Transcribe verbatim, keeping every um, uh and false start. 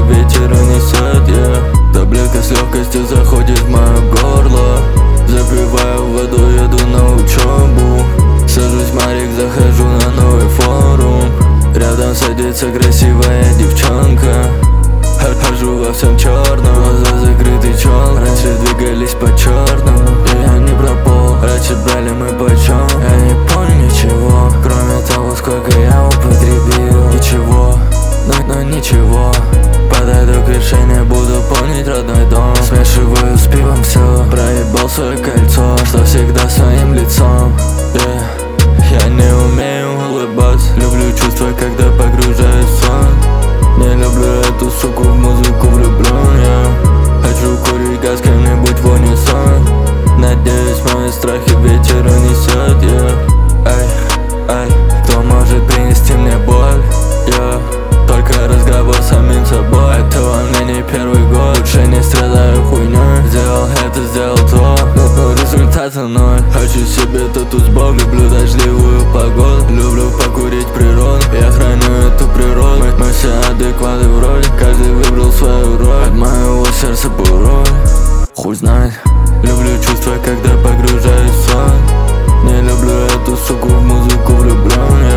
ветер унесет, yeah. Таблетка с легкостью заходит в мое горло. Запиваю воду, еду на учебу. Сажусь в Марик, захожу на новый форум. Рядом садится красивая девчонка. Хожу во всем черном, глаза закрыты челкой. Раньше двигались по черному, и я не пропал. Раньше брали мы почем, я не помню ничего, кроме того, сколько я употребил. Ничего, но, но ничего. Подойду к решению, буду помнить родной дом. Смешиваю с пивом все, проебал свое кольцо, что всегда своим лицом, yeah. Я не умею улыбаться, люблю чувства, когда погружаюсь в сон. Не люблю эту суку, в музыку влюблен я. Хочу курить газ, кем-нибудь в унисон. Надеюсь, мои страхи ветер унесет, yeah. Ай, ай, кто может принести мне боль, yeah. Только разговор с самим собой. Это во мне не первый год, лучше не страдаю хуйней. Сделал это, сделал то, но, но результата ноль. Хочу себе тату с Бога, люблю дождливую погоду. Люблю покурить природу, я храню эту природу. Мы, мы все адекваты вроде, каждый выбрал свою роль. От моего сердца порой, хуй знает. Люблю чувства, когда погружаюсь в сон. Не люблю эту суку, в музыку влюблен я.